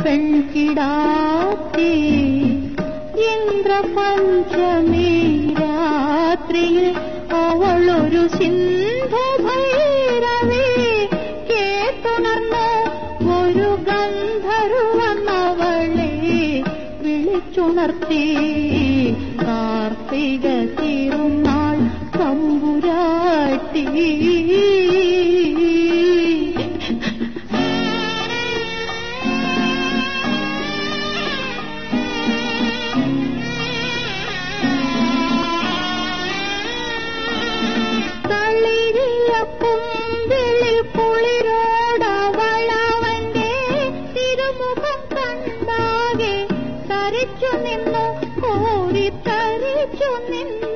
പെൺകിടാത്തി ഇന്ദ്രപഞ്ചമി രാത്രിയിൽ അവളൊരു സിന്ധുഭൈരവി കേട്ടുണർന്ന് ഒരു ഗന്ധർവനവളെ വിളിച്ചുണർത്തി. കാർത്തിക തിരുനാൾ തമ്പുരാട്ടി. കുമ്പിളിൽ കുളിരോടവളവന്റെ തിരുമുഖം കണ്ടാകെ തരിച്ചു നിന്നു, കോരി തരിച്ചു നിന്നു.